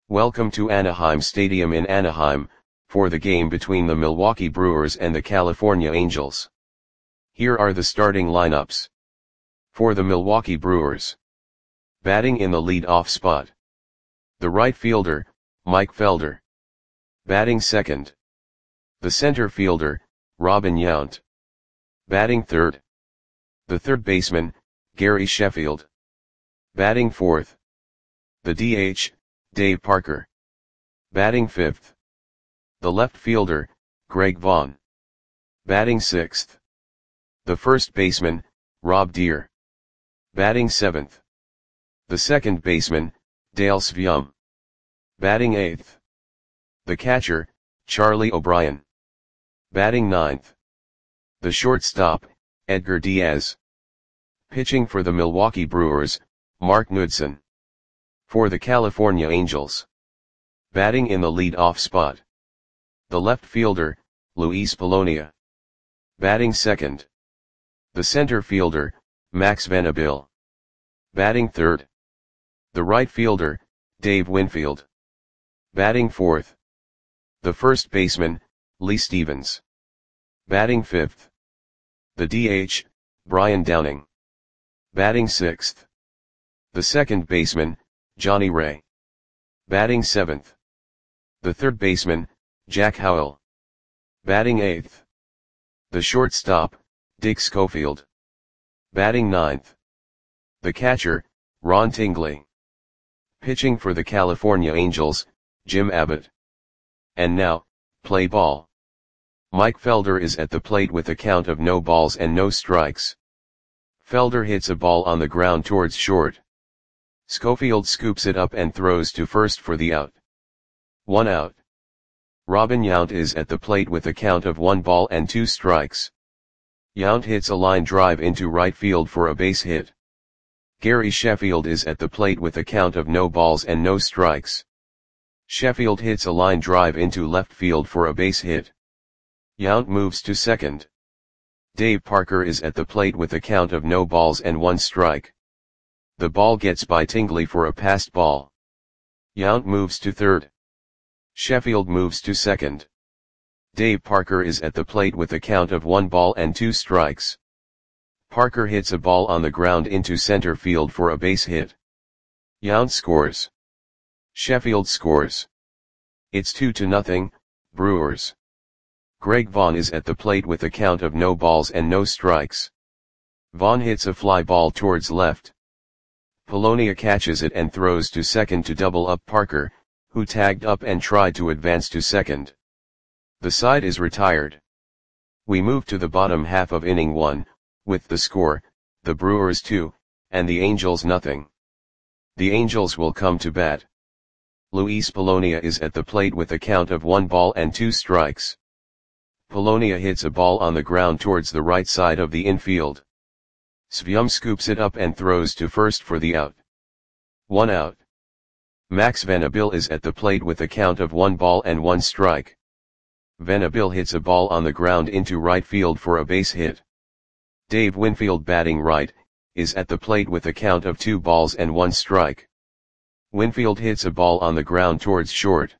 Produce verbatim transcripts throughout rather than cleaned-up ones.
Welcome to Anaheim Stadium in Anaheim, for the game between the Milwaukee Brewers and the California Angels. Here are the starting lineups. For the Milwaukee Brewers. Batting in the lead-off spot. The right fielder, Mike Felder. Batting second. The center fielder, Robin Yount. Batting third. The third baseman, Gary Sheffield. Batting fourth. The D H, Dave Parker. Batting fifth. The left fielder, Greg Vaughn. Batting sixth. The first baseman, Rob Deer. Batting seventh. The second baseman, Dale Sveum. Batting eighth. The catcher, Charlie O'Brien. Batting ninth. The shortstop, Edgar Diaz. Pitching for the Milwaukee Brewers, Mark Knudson. For the California Angels. Batting in the lead-off spot. The left fielder, Luis Polonia. Batting second. The center fielder, Max Venable. Batting third. The right fielder, Dave Winfield. Batting fourth. The first baseman, Lee Stevens. Batting fifth. The D H, Brian Downing. Batting sixth. The second baseman, Johnny Ray. Batting seventh. The third baseman, Jack Howell. Batting eighth. The shortstop, Dick Schofield. Batting ninth. The catcher, Ron Tingley. Pitching for the California Angels, Jim Abbott. And now, play ball. Mike Felder is at the plate with a count of no balls and no strikes. Felder hits a ball on the ground towards short. Schofield scoops it up and throws to first for the out. One out. Robin Yount is at the plate with a count of one ball and two strikes. Yount hits a line drive into right field for a base hit. Gary Sheffield is at the plate with a count of no balls and no strikes. Sheffield hits a line drive into left field for a base hit. Yount moves to second. Dave Parker is at the plate with a count of no balls and one strike. The ball gets by Tingley for a passed ball. Yount moves to third. Sheffield moves to second. Dave Parker is at the plate with a count of one ball and two strikes. Parker hits a ball on the ground into center field for a base hit. Yount scores. Sheffield scores. It's two to nothing, Brewers. Greg Vaughn is at the plate with a count of no balls and no strikes. Vaughn hits a fly ball towards left. Polonia catches it and throws to second to double up Parker, who tagged up and tried to advance to second. The side is retired. We move to the bottom half of inning one, with the score, the Brewers two, and the Angels nothing. The Angels will come to bat. Luis Polonia is at the plate with a count of one ball and two strikes. Polonia hits a ball on the ground towards the right side of the infield. Sveum scoops it up and throws to first for the out. One out. Max Venable is at the plate with a count of one ball and one strike. Venable hits a ball on the ground into right field for a base hit. Dave Winfield, batting right, is at the plate with a count of two balls and one strike. Winfield hits a ball on the ground towards short.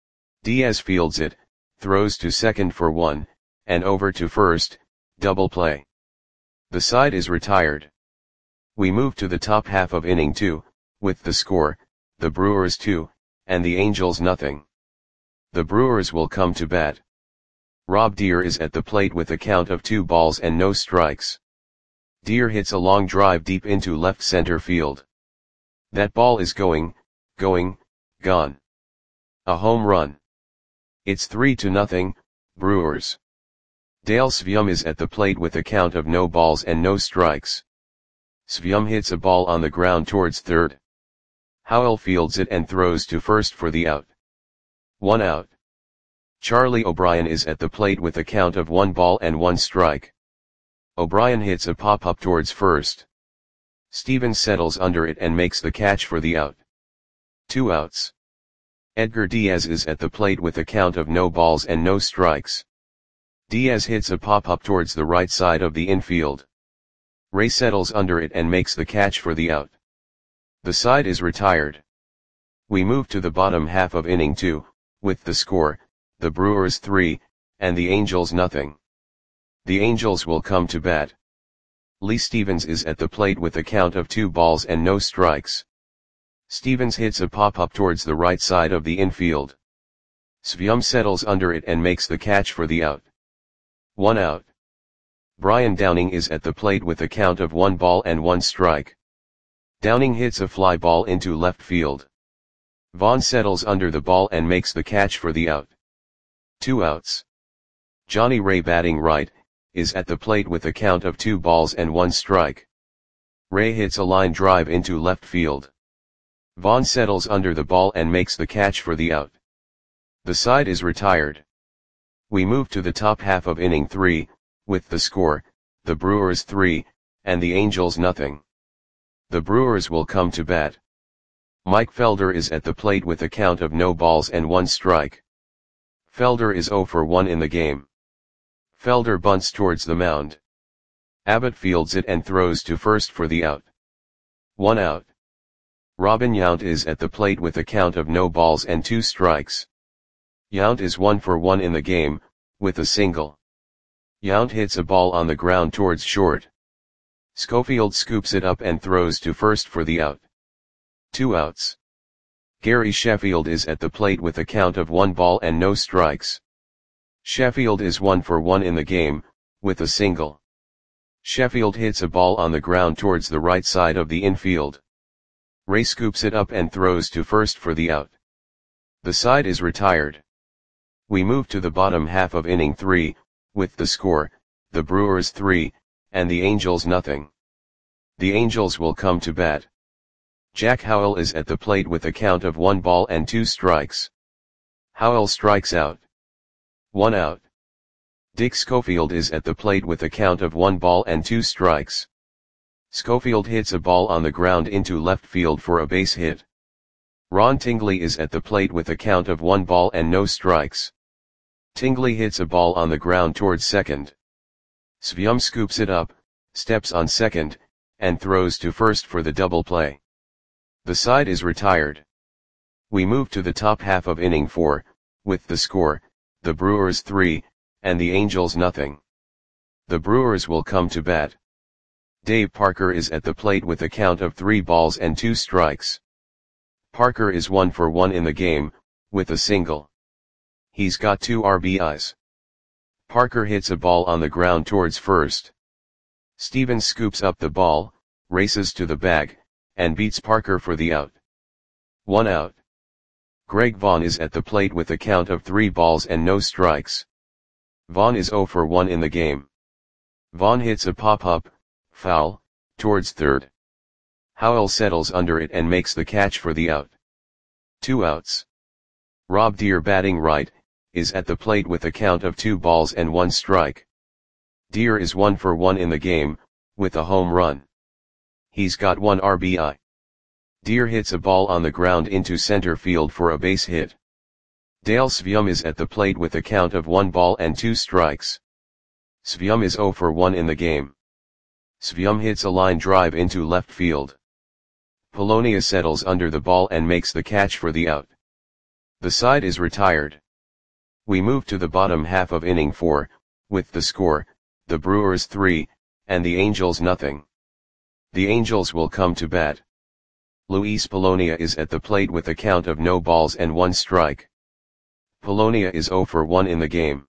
Diaz fields it, throws to second for one, and over to first, double play. The side is retired. We move to the top half of inning two, with the score, the Brewers two, and the Angels nothing. The Brewers will come to bat. Rob Deer is at the plate with a count of two balls and no strikes. Deer hits a long drive deep into left center field. That ball is going, going, gone. A home run. It's three to nothing, Brewers. Dale Sveum is at the plate with a count of no balls and no strikes. Sveum hits a ball on the ground towards third. Howell fields it and throws to first for the out. One out. Charlie O'Brien is at the plate with a count of one ball and one strike. O'Brien hits a pop-up towards first. Stevens settles under it and makes the catch for the out. Two outs. Edgar Diaz is at the plate with a count of no balls and no strikes. Diaz hits a pop-up towards the right side of the infield. Ray settles under it and makes the catch for the out. The side is retired. We move to the bottom half of inning two, with the score, the Brewers three, and the Angels nothing. The Angels will come to bat. Lee Stevens is at the plate with a count of two balls and no strikes. Stevens hits a pop-up towards the right side of the infield. Svyum settles under it and makes the catch for the out. One out. Brian Downing is at the plate with a count of one ball and one strike. Downing hits a fly ball into left field. Vaughn settles under the ball and makes the catch for the out. Two outs. Johnny Ray, batting right, is at the plate with a count of two balls and one strike. Ray hits a line drive into left field. Vaughn settles under the ball and makes the catch for the out. The side is retired. We move to the top half of inning three, with the score, the Brewers three, and the Angels nothing. The Brewers will come to bat. Mike Felder is at the plate with a count of no balls and one strike. Felder is oh for one in the game. Felder bunts towards the mound. Abbott fields it and throws to first for the out. One out. Robin Yount is at the plate with a count of no balls and two strikes. Yount is one for one in the game, with a single. Yount hits a ball on the ground towards short. Schofield scoops it up and throws to first for the out. Two outs. Gary Sheffield is at the plate with a count of one ball and no strikes. Sheffield is one for one in the game, with a single. Sheffield hits a ball on the ground towards the right side of the infield. Ray scoops it up and throws to first for the out. The side is retired. We move to the bottom half of inning three, with the score, the Brewers three, and the Angels nothing. The Angels will come to bat. Jack Howell is at the plate with a count of one ball and two strikes. Howell strikes out. One out. Dick Schofield is at the plate with a count of one ball and two strikes. Schofield hits a ball on the ground into left field for a base hit. Ron Tingley is at the plate with a count of one ball and no strikes. Tingley hits a ball on the ground towards second. Svyum scoops it up, steps on second, and throws to first for the double play. The side is retired. We move to the top half of inning four, with the score, the Brewers three, and the Angels nothing. The Brewers will come to bat. Dave Parker is at the plate with a count of three balls and two strikes. Parker is one for one in the game, with a single. He's got two R B Is. Parker hits a ball on the ground towards first. Stevens scoops up the ball, races to the bag, and beats Parker for the out. One out. Greg Vaughn is at the plate with a count of three balls and no strikes. Vaughn is oh for one in the game. Vaughn hits a pop-up, foul, towards third. Howell settles under it and makes the catch for the out. Two outs. Rob Deere, batting right, is at the plate with a count of two balls and one strike. Deere is one for one in the game, with a home run. He's got one R B I. Deere hits a ball on the ground into center field for a base hit. Dale Svyum is at the plate with a count of one ball and two strikes. Svyum is oh for one in the game. Svyum hits a line drive into left field. Polonia settles under the ball and makes the catch for the out. The side is retired. We move to the bottom half of inning four, with the score, the Brewers three, and the Angels nothing. The Angels will come to bat. Luis Polonia is at the plate with a count of no balls and one strike. Polonia is oh for one in the game.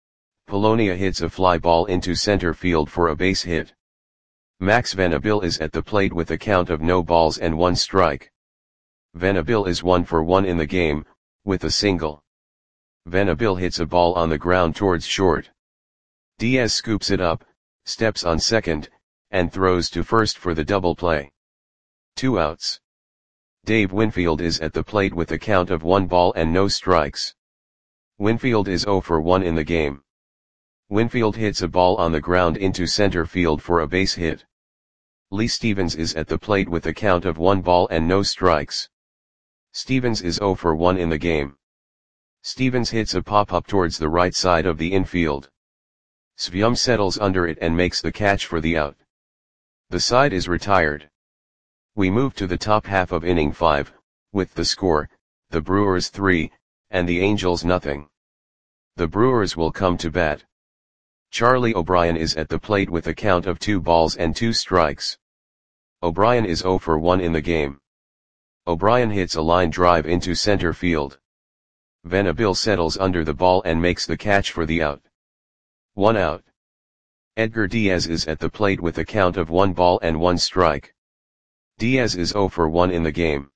Polonia hits a fly ball into center field for a base hit. Max Venabil is at the plate with a count of no balls and one strike. Venabil is one for one in the game, with a single. Venabil hits a ball on the ground towards short. Diaz scoops it up, steps on second, and throws to first for the double play. Two outs. Dave Winfield is at the plate with a count of one ball and no strikes. Winfield is oh for one in the game. Winfield hits a ball on the ground into center field for a base hit. Lee Stevens is at the plate with a count of one ball and no strikes. Stevens is oh for one in the game. Stevens hits a pop-up towards the right side of the infield. Svyum settles under it and makes the catch for the out. The side is retired. We move to the top half of inning five, with the score, the Brewers three, and the Angels nothing. The Brewers will come to bat. Charlie O'Brien is at the plate with a count of two balls and two strikes. O'Brien is oh for one in the game. O'Brien hits a line drive into center field. Venable settles under the ball and makes the catch for the out. One out. Edgar Diaz is at the plate with a count of one ball and one strike. Diaz is oh for one in the game.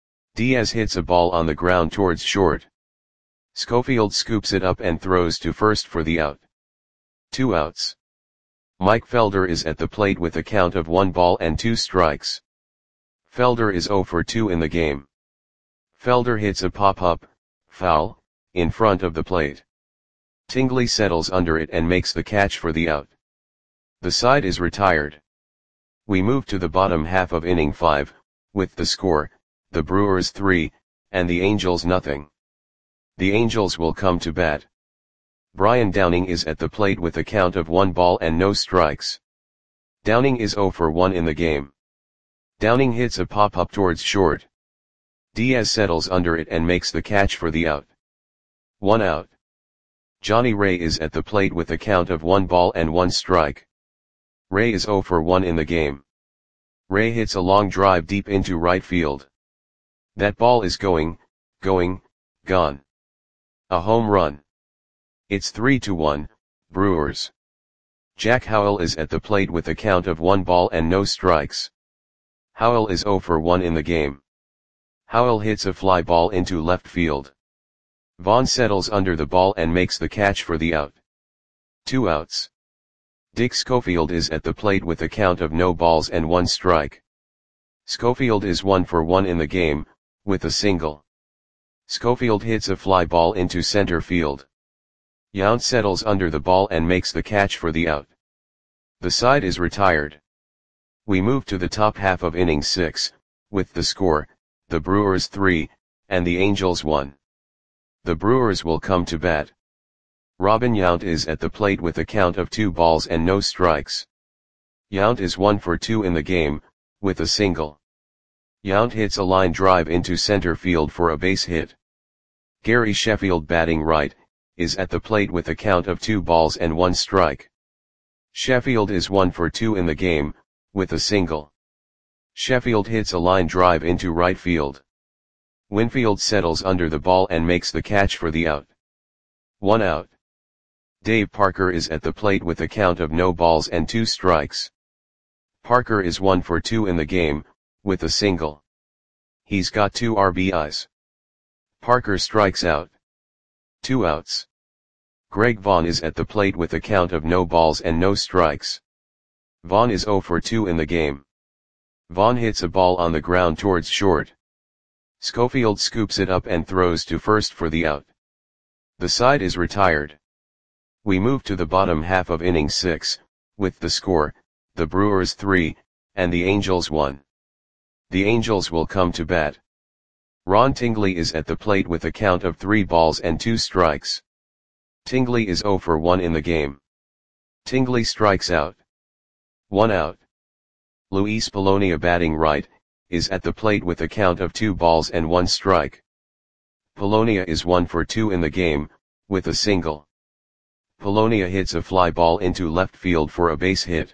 Diaz hits a ball on the ground towards short. Schofield scoops it up and throws to first for the out. Two outs. Mike Felder is at the plate with a count of one ball and two strikes. Felder is oh for two in the game. Felder hits a pop-up, foul, in front of the plate. Tingley settles under it and makes the catch for the out. The side is retired. We move to the bottom half of inning five, with the score, the Brewers three, and the Angels nothing. The Angels will come to bat. Brian Downing is at the plate with a count of one ball and no strikes. Downing is oh for one in the game. Downing hits a pop-up towards short. Diaz settles under it and makes the catch for the out. One out. Johnny Ray is at the plate with a count of one ball and one strike. Ray is oh for one in the game. Ray hits a long drive deep into right field. That ball is going, going, gone. A home run. It's three to one, Brewers. Jack Howell is at the plate with a count of one ball and no strikes. Howell is oh for one in the game. Howell hits a fly ball into left field. Vaughn settles under the ball and makes the catch for the out. Two outs. Dick Schofield is at the plate with a count of no balls and one strike. Schofield is one for one in the game, with a single. Schofield hits a fly ball into center field. Yount settles under the ball and makes the catch for the out. The side is retired. We move to the top half of inning six, with the score, the Brewers three, and the Angels one. The Brewers will come to bat. Robin Yount is at the plate with a count of two balls and no strikes. Yount is one for two in the game, with a single. Yount hits a line drive into center field for a base hit. Gary Sheffield, batting right, is at the plate with a count of two balls and one strike. Sheffield is one for two in the game, with a single. Sheffield hits a line drive into right field. Winfield settles under the ball and makes the catch for the out. One out. Dave Parker is at the plate with a count of no balls and two strikes. Parker is one for two in the game, with a single. He's got two R B Is. Parker strikes out. Two outs. Greg Vaughn is at the plate with a count of no balls and no strikes. Vaughn is oh for two in the game. Vaughn hits a ball on the ground towards short. Schofield scoops it up and throws to first for the out. The side is retired. We move to the bottom half of inning six, with the score, the Brewers three, and the Angels one. The Angels will come to bat. Ron Tingley is at the plate with a count of three balls and two strikes. Tingley is oh for one in the game. Tingley strikes out. One out. Luis Polonia, batting right, is at the plate with a count of two balls and one strike. Polonia is one for two in the game, with a single. Polonia hits a fly ball into left field for a base hit.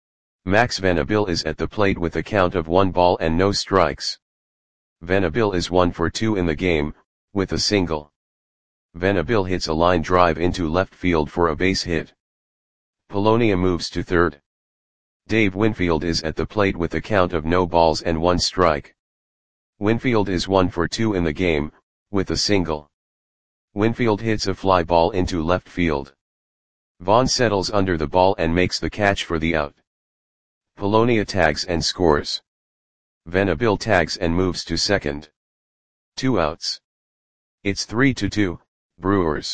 Max Venable is at the plate with a count of one ball and no strikes. Venable is one for two in the game, with a single. Venable hits a line drive into left field for a base hit. Polonia moves to third. Dave Winfield is at the plate with a count of no balls and one strike. Winfield is one for two in the game, with a single. Winfield hits a fly ball into left field. Vaughn settles under the ball and makes the catch for the out. Polonia tags and scores. Venable tags and moves to second. Two outs. It's three to two, Brewers.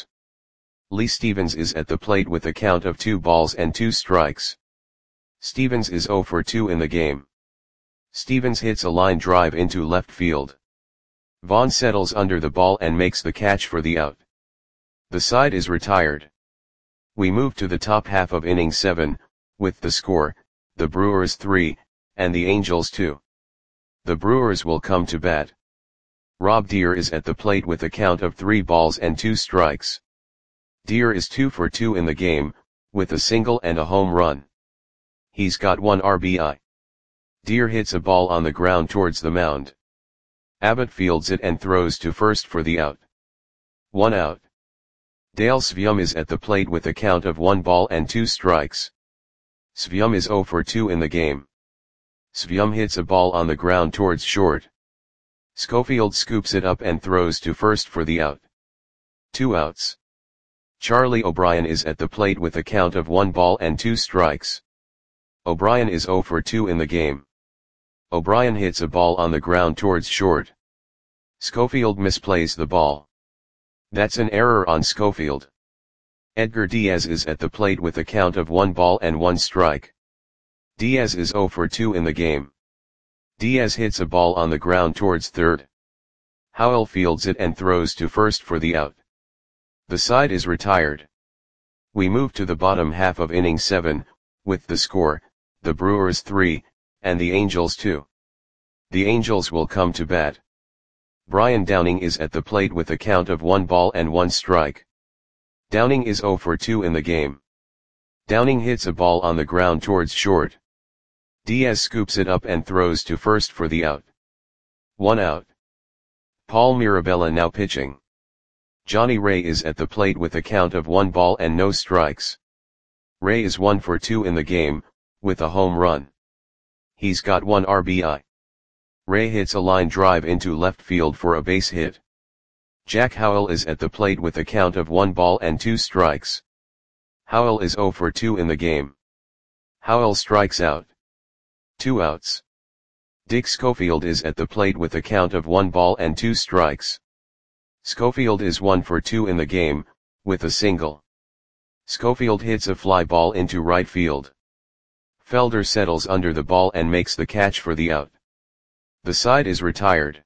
Lee Stevens is at the plate with a count of two balls and two strikes. Stevens is oh for two in the game. Stevens hits a line drive into left field. Vaughn settles under the ball and makes the catch for the out. The side is retired. We move to the top half of inning seven, with the score, the Brewers three, and the Angels two. The Brewers will come to bat. Rob Deer is at the plate with a count of three balls and two strikes. Deer is two for two in the game, with a single and a home run. He's got one R B I. Deer hits a ball on the ground towards the mound. Abbott fields it and throws to first for the out. One out. Dale Svium is at the plate with a count of one ball and two strikes. Svium is zero for two in the game. Svium hits a ball on the ground towards short. Schofield scoops it up and throws to first for the out. Two outs. Charlie O'Brien is at the plate with a count of one ball and two strikes. O'Brien is zero for two in the game. O'Brien hits a ball on the ground towards short. Schofield misplays the ball. That's an error on Schofield. Edgar Diaz is at the plate with a count of one ball and one strike. Diaz is zero for two in the game. Diaz hits a ball on the ground towards third. Howell fields it and throws to first for the out. The side is retired. We move to the bottom half of inning seven, with the score, the Brewers three, and the Angels two. The Angels will come to bat. Brian Downing is at the plate with a count of one ball and one strike. Downing is zero for two in the game. Downing hits a ball on the ground towards short. Diaz scoops it up and throws to first for the out. One out. Paul Mirabella now pitching. Johnny Ray is at the plate with a count of one ball and no strikes. Ray is one for two in the game, with a home run. He's got one R B I. Ray hits a line drive into left field for a base hit. Jack Howell is at the plate with a count of one ball and two strikes. Howell is zero for two in the game. Howell strikes out. Two outs. Dick Schofield is at the plate with a count of one ball and two strikes. Schofield is one for two in the game, with a single. Schofield hits a fly ball into right field. Felder settles under the ball and makes the catch for the out. The side is retired.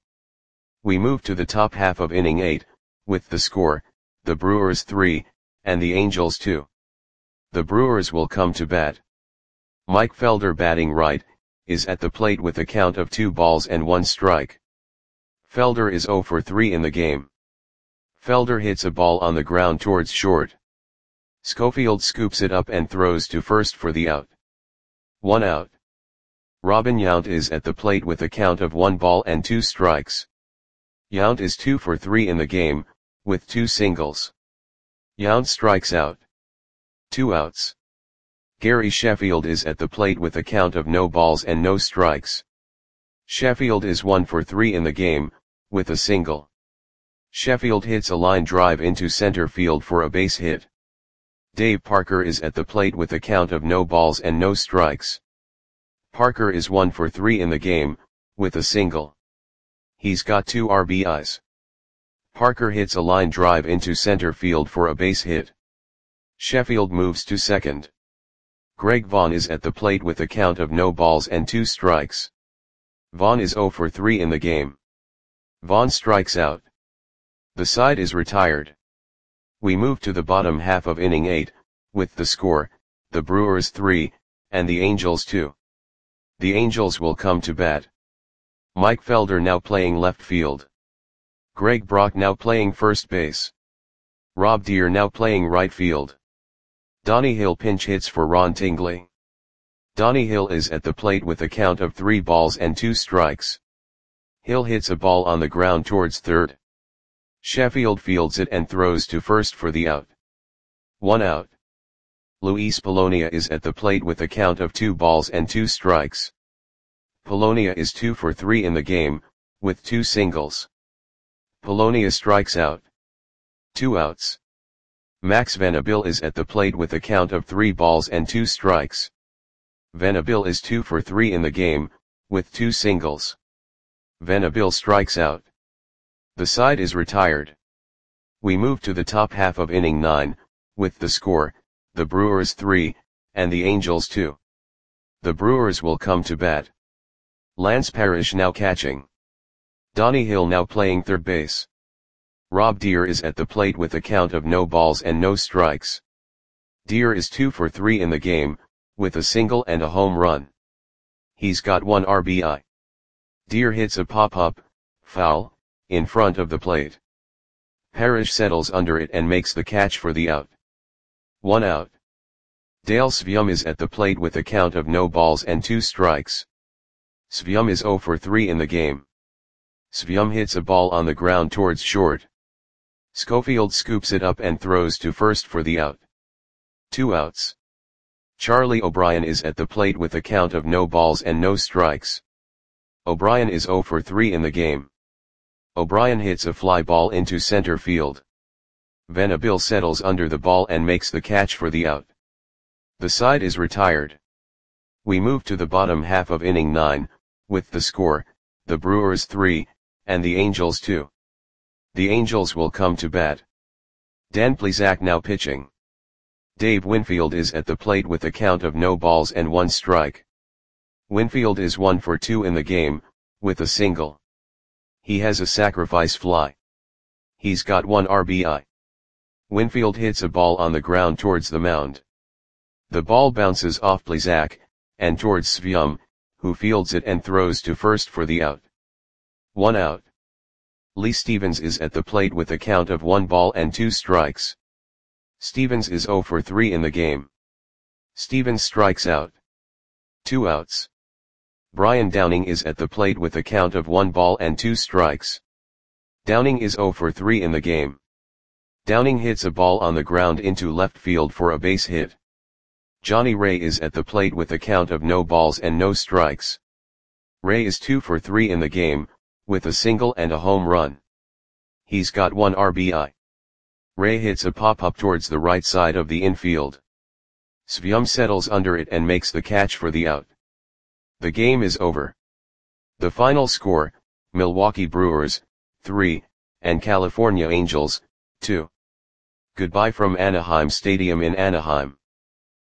We move to the top half of inning eight, with the score, the Brewers three, and the Angels two. The Brewers will come to bat. Mike Felder, batting right, is at the plate with a count of two balls and one strike. Felder is zero for three in the game. Felder hits a ball on the ground towards short. Schofield scoops it up and throws to first for the out. One out. Robin Yount is at the plate with a count of one ball and two strikes. Yount is two for three in the game, with two singles. Yount strikes out. Two outs. Gary Sheffield is at the plate with a count of no balls and no strikes. Sheffield is one for three in the game, with a single. Sheffield hits a line drive into center field for a base hit. Dave Parker is at the plate with a count of no balls and no strikes. Parker is one for three in the game, with a single. He's got two R B Is. Parker hits a line drive into center field for a base hit. Sheffield moves to second. Greg Vaughn is at the plate with a count of no balls and two strikes. Vaughn is zero for three in the game. Vaughn strikes out. The side is retired. We move to the bottom half of inning eight, with the score, the Brewers three, and the Angels two. The Angels will come to bat. Mike Felder now playing left field. Greg Brock now playing first base. Rob Deer now playing right field. Donnie Hill pinch hits for Ron Tingley. Donnie Hill is at the plate with a count of three balls and two strikes. Hill hits a ball on the ground towards third. Sheffield fields it and throws to first for the out. One out. Luis Polonia is at the plate with a count of two balls and two strikes. Polonia is two for three in the game, with two singles. Polonia strikes out. Two outs. Max Vanabil is at the plate with a count of three balls and two strikes. Vanabil is two for three in the game, with two singles. Vanabil strikes out. The side is retired. We move to the top half of inning nine, with the score, the Brewers three, and the Angels two. The Brewers will come to bat. Lance Parrish now catching. Donnie Hill now playing third base. Rob Deer is at the plate with a count of no balls and no strikes. Deer is two for three in the game, with a single and a home run. He's got one R B I. Deer hits a pop-up, foul, in front of the plate. Parrish settles under it and makes the catch for the out. One out. Dale Svium is at the plate with a count of no balls and two strikes. Svium is zero for three in the game. Svium hits a ball on the ground towards short. Schofield scoops it up and throws to first for the out. Two outs. Charlie O'Brien is at the plate with a count of no balls and no strikes. O'Brien is zero for three in the game. O'Brien hits a fly ball into center field. Venable settles under the ball and makes the catch for the out. The side is retired. We move to the bottom half of inning nine, with the score, the Brewers three, and the Angels two. The Angels will come to bat. Dan Plesac now pitching. Dave Winfield is at the plate with a count of no balls and one strike. Winfield is one for two in the game, with a single. He has a sacrifice fly. He's got one R B I. Winfield hits a ball on the ground towards the mound. The ball bounces off Plesac, and towards Svium, who fields it and throws to first for the out. One out. Lee Stevens is at the plate with a count of one ball and two strikes. Stevens is zero for three in the game. Stevens strikes out. Two outs. Brian Downing is at the plate with a count of one ball and two strikes. Downing is zero for three in the game. Downing hits a ball on the ground into left field for a base hit. Johnny Ray is at the plate with a count of no balls and no strikes. Ray is two for three in the game, with a single and a home run. He's got one R B I. Ray hits a pop-up towards the right side of the infield. Svium settles under it and makes the catch for the out. The game is over. The final score, Milwaukee Brewers, three, and California Angels, two. Goodbye from Anaheim Stadium in Anaheim.